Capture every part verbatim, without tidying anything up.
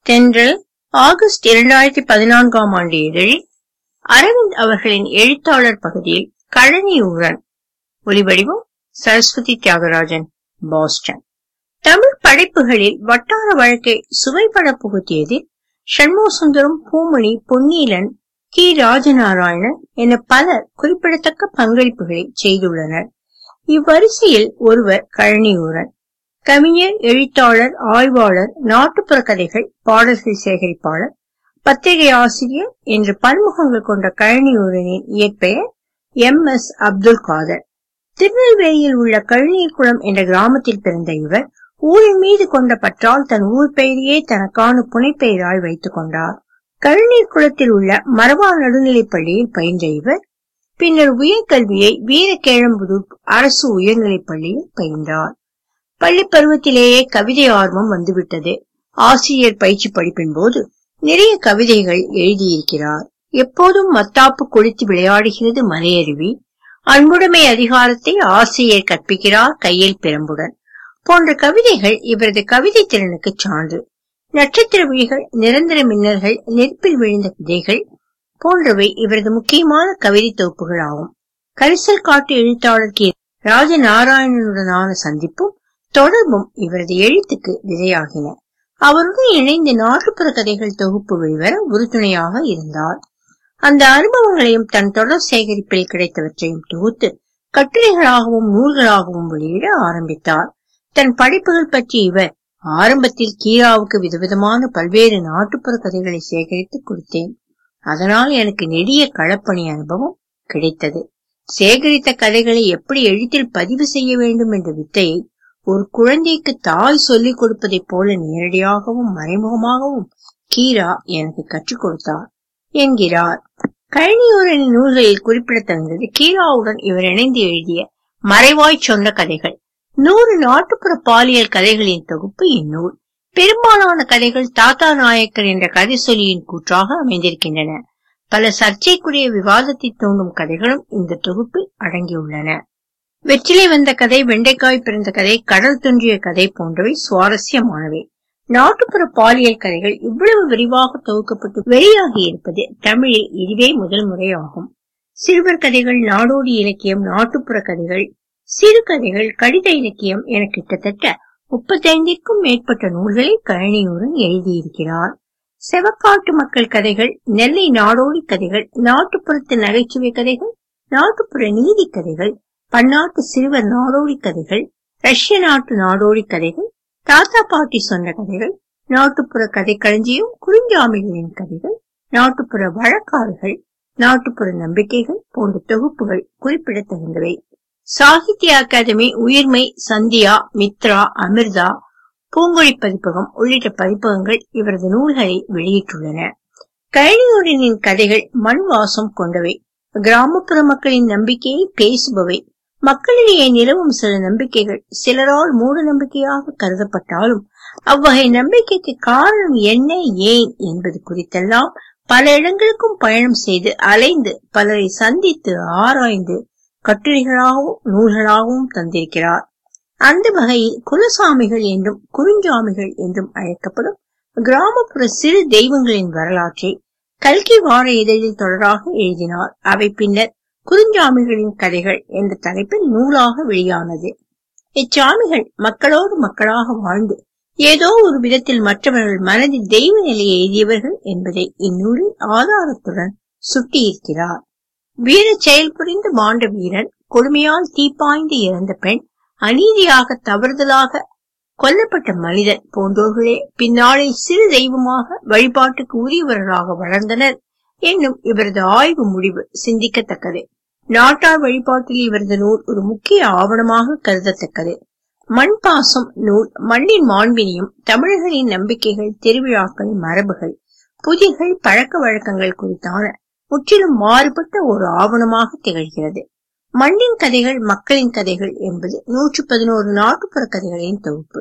தென்றல் ஆகஸ்ட் இரண்டாயிரத்தி பதினான்காம் ஆண்டு இதழில் அரவிந்த் அவர்களின் எழுத்தாளர் பகுதியில் கழனியூரன். ஒலிவடிவம் சரஸ்வதி தியாகராஜன், பாஸ்டன். தமிழ் படைப்புகளில் வட்டார வழக்கை சுவைபட புகுத்தியதில் சண்முகசுந்தரம், பூமணி, பொன்னீலன், கி ராஜநாராயணன் என பலர் குறிப்பிடத்தக்க பங்களிப்புகளை செய்துள்ளனர். இவ்வரிசையில் ஒருவர் கழனியூரன். கவிஞர், எழுத்தாளர், ஆய்வாளர், நாட்டுப்புற கதைகள், பாடல்கள் சேகரிப்பாளர், பத்திரிகை ஆசிரியர் என்று பன்முகங்கள் கொண்ட கழனியூரனின் இயற்பெயர் எம் எஸ் அப்துல் காதர். திருநெல்வேலியில் உள்ள கழனிக்குளம் என்ற கிராமத்தில் பிறந்த இவர் ஊரின் மீது கொண்ட பற்றால் தன் ஊர் பெயரையே தனக்கான புனைப்பெயராய் வைத்துக் கொண்டார். கழநீர் குளத்தில் உள்ள மரபா நடுநிலைப் பள்ளியில் பயின்ற இவர் பின்னர் உயர்கல்வியை வீரகேழம்புதூர் அரசு உயர்நிலைப் பள்ளியில் பயின்றார். பள்ளி பருவத்திலேயே கவிதை ஆர்வம் வந்துவிட்டது. ஆசிரியர் பயிற்சி படிப்பின் போது நிறைய கவிதைகள் எழுதியிருக்கிறார். எப்போதும் மத்தாப்பு கொளுத்தி விளையாடுகிறது மலையருவி, அன்புடைமை அதிகாரத்தை ஆசிரியர் கற்பிக்கிறார் கையில் பிரம்புடன் போன்ற கவிதைகள் இவரது கவிதை திறனுக்கு சான்று. நட்சத்திர விழிகள், நிரந்தர மின்னல்கள், நெருப்பில் விழுந்த விதைகள் போன்றவை இவரது முக்கியமான கவிதை தொகுப்புகள் ஆகும். கரிசல் காட்டு எழுத்தாளர் கி ராஜநாராயணனுடனான சந்திப்பும் தொடர்பும் இவரது எழுத்துக்கு விதையாகின. அவருடன் இணைந்து நாட்டுப்புற கதைகள் தொகுப்பு வெளிவர உறுதுணையாக இருந்தார். அந்த அனுபவங்களையும் தன் தொடர் சேகரிப்பில் கிடைத்தவற்றையும் தொகுத்து கட்டுரைகளாகவும் நூல்களாகவும் வெளியிட ஆரம்பித்தார். தன் படைப்புகள் பற்றி இவர், ஆரம்பத்தில் கீராவுக்கு விதவிதமான பல்வேறு நாட்டுப்புற கதைகளை சேகரித்து கொடுத்தேன். அதனால் எனக்கு நெடிய களப்பணி அனுபவம் கிடைத்தது. சேகரித்த கதைகளை எப்படி எழுத்தில் பதிவு செய்ய வேண்டும் என்ற வித்தையை ஒரு குழந்தைக்கு தாய் சொல்லிக் கொடுப்பதை போல நேரடியாகவும் மறைமுகமாகவும் கீரா எனக்கு கற்றுக் கொடுத்தார் என்கிறார். கழனியூரனின் நூல்களில் குறிப்பிடத்தகுந்தது கீராவுடன் இவர் இணைந்து எழுதிய மறைவாய் சொன்ன கதைகள். நூறு நாட்டுப்புற பாலியல் கதைகளின் தொகுப்பு இந்நூல். பெரும்பாலான கதைகள் தாத்தா நாயக்கர் என்ற கதை சொல்லியின் கூற்றாக அமைந்திருக்கின்றன. பல சர்ச்சைக்குரிய விவாதத்தை தூண்டும் கதைகளும் இந்த தொகுப்பில் அடங்கியுள்ளன. வெற்றிலை வந்த கதை, வெண்டைக்காய் பிறந்த கதை, கடல் தோன்றிய கதை போன்றவை சுவாரஸ்யமானவை. நாட்டுப்புற பாலியல் கதைகள் இவ்வளவு விரிவாக தொகுக்கப்பட்டு வெளியாகி இருப்பது தமிழில் இதுவே முதல் முறையாகும். சிறுவர் கதைகள், நாடோடி இலக்கியம், நாட்டுப்புற கதைகள், சிறு கதைகள், கடித இலக்கியம் என கிட்டத்தட்ட முப்பத்தைந்திற்கும் மேற்பட்ட நூல்களை கழனியூரன் எழுதியிருக்கிறார். செவக்காட்டு மக்கள் கதைகள், நெல்லை நாடோடி கதைகள், நாட்டுப்புறத்து நகைச்சுவை கதைகள், நாட்டுப்புற நீதி கதைகள், பன்னாட்டு சிறுவர் நாடோடி கதைகள், ரஷ்ய நாட்டு நாடோடி கதைகள், தாத்தா பாட்டி சொன்ன கதைகள், நாட்டுப்புற கதை களஞ்சியம், குறிஞ்சாமிகளின் கதைகள், நாட்டுப்புற வழக்காறுகள், நாட்டுப்புற நம்பிக்கைகள் போன்ற தொகுப்புகள் குறிப்பிடத்தகுந்தவை. சாகித்ய அகாதமி, உயிர்மை, சந்தியா, மித்ரா, அமிர்தா, பூங்கொழி பதிப்பகம் உள்ளிட்ட பதிப்பகங்கள் இவரது நூல்களை வெளியிட்டுள்ளன. கழனியூரனின் கதைகள் மண் வாசம் கொண்டவை. கிராமப்புற மக்களின் நம்பிக்கையை பேசுபவை. மக்களிடையே நிலவும் சில நம்பிக்கைகள் சிலரால் மூட நம்பிக்கையாக கருதப்பட்டாலும் அவ்வகை நம்பிக்கைக்கு காரணம் என்ன, ஏன் என்பது குறித்தெல்லாம் பல இடங்களுக்கும் பயணம் செய்து அலைந்து பலரை சந்தித்து ஆராய்ந்து கட்டுரைகளாகவும் நூல்களாகவும் தந்திருக்கிறார். அந்த வகையில் குலசாமிகள் என்றும் குறிஞ்சாமிகள் என்றும் அழைக்கப்படும் கிராமப்புற சிறு தெய்வங்களின் வரலாற்றை கல்கி வார இதழில் தொடராக எழுதினார். அவை பின்னர் குறிஞ்சாமிகளின் கதைகள் என்ற தலைப்பில் நூலாக வெளியானது. இச்சாமிகள் மக்களோடு மக்களாக வாழ்ந்து ஏதோ ஒரு விதத்தில் மற்றவர்கள் மனதில் தெய்வ நிலையை எழுதியவர்கள் என்பதை இந்நூலில் ஆதாரத்துடன் சுட்டியிருக்கிறார். வீர செயல் புரிந்து மாண்ட வீரன், கொடுமையால் தீப்பாய்ந்து இறந்த பெண், அநீதியாக தவறுதலாக கொல்லப்பட்ட மனிதன் போன்றோர்களே பின்னாளில் சிறு தெய்வமாக வழிபாட்டுக்கு உரியவர்களாக வளர்ந்தனர் என்னும் இவரது ஆய்வு முடிவு சிந்திக்கத்தக்கது. நாட்டார் வழிபாட்டில் இவரது நூல் ஒரு முக்கிய ஆவணமாக கருதத்தக்கது. மண் பாசம் நூல் மண்ணின் மாண்பினையும் தமிழர்களின் நம்பிக்கைகள், திருவிழாக்கள், மரபுகள், புதிர்கள், பழக்க வழக்கங்கள் குறித்தான முற்றிலும் மாறுபட்ட ஒரு ஆவணமாக திகழ்கிறது. மண்ணின் கதைகள், மக்களின் கதைகள் என்பது நூற்று பதினோரு நாட்டுப்புற கதைகளின் தொகுப்பு.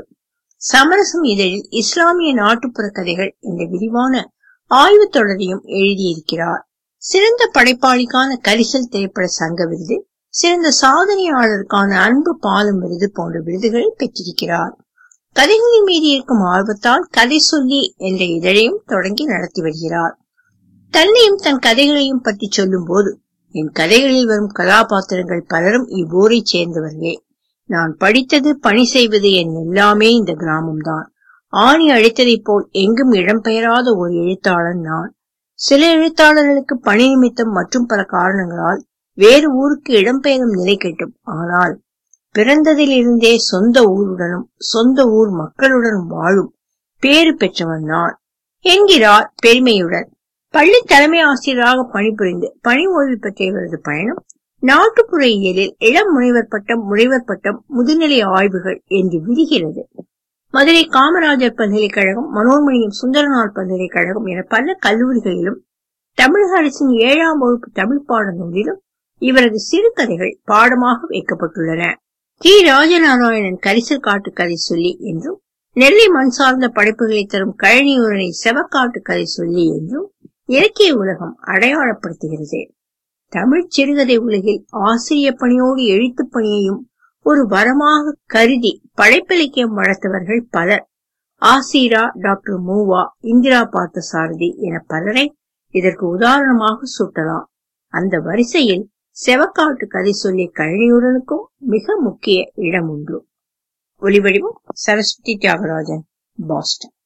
சமரசம் இதழில் இஸ்லாமிய நாட்டுப்புற கதைகள் என்ற விரிவான ஆய்வு தொடரையும் எழுதியிருக்கிறார். சிறந்த படைப்பாளிக்கான கரிசல் திரைப்பட சங்க விருது, சிறந்த சாதனையாளருக்கான அன்பு பாலம் விருது போன்ற விருதுகளை பெற்றிருக்கிறார். கதைகளின் மீது இருக்கும் ஆர்வத்தால் கதை சொல்லி என்ற இதழையும் தொடங்கி நடத்தி வருகிறார். தன்னையும் தன் கதைகளையும் பற்றி சொல்லும் போது, என் கதைகளில் வரும் கதாபாத்திரங்கள் பலரும் இவ்வூரை சேர்ந்தவர்களே. நான் படித்தது, பணி செய்வது என் எல்லாமே இந்த கிராமம்தான். ஆணி அழைத்ததை போல் எங்கும் இடம்பெயராத ஒரு எழுத்தாளன் நான். சில எழுத்தாளர்களுக்கு பணி நிமித்தம் மற்றும் பல காரணங்களால் வேறு ஊருக்கு இடம்பெயரும் நிலை கெட்டும். ஆனால் பிறந்ததிலிருந்தே சொந்த ஊருடனும் சொந்த ஊர் மக்களுடனும் வாழும் பேறு பெற்றவன் நான் என்கிறார் பெருமையுடன். பள்ளி தலைமை ஆசிரியராக பணிபுரிந்து பணி ஓய்வு பெற்ற இவரது பயணம் நாட்டுப்புற இயலில் இளம் முனைவர் பட்டம், முனைவர் பட்டம், முதுநிலை ஆய்வுகள் என்று விரிகிறது. மதுரை காமராஜர் பல்கலைக்கழகம், மனோன்மணியம் சுந்தரனார் பல்கலைக்கழகம் என பல கல்லூரிகளிலும் தமிழக அரசின் ஏழாம் வகுப்பு தமிழ் பாட நூலிலும் இவரது சிறுகதைகள் பாடமாக வைக்கப்பட்டுள்ளன. கி ராஜநாராயணன் கரிசல் காட்டு கதை சொல்லி என்றும், நெல்லை மண் சார்ந்த படைப்புகளை தரும் கழனியூரனை செவக்காட்டு கதை சொல்லி என்றும் இலக்கிய உலகம் அடையாளப்படுத்துகிறது. தமிழ் சிறுகதை உலகில் ஆசிரிய பணியோடு எழுத்து பணியையும் ஒரு வரமாக கருதி படைப்பிலக்கியம் வளர்த்தவர்கள் பலர். ஆசிரா, டாக்டர் மூவா, இந்திரா பார்த்தசாரதி என பலரை இதற்கு உதாரணமாக சுட்டலாம். அந்த வரிசையில் செவக்காட்டு கதை சொல்லி கழனியூரனுக்கும் மிக முக்கிய இடம் உண்டு. ஒலிவடிவம் சரஸ்வதி தியாகராஜன், பாஸ்டன்.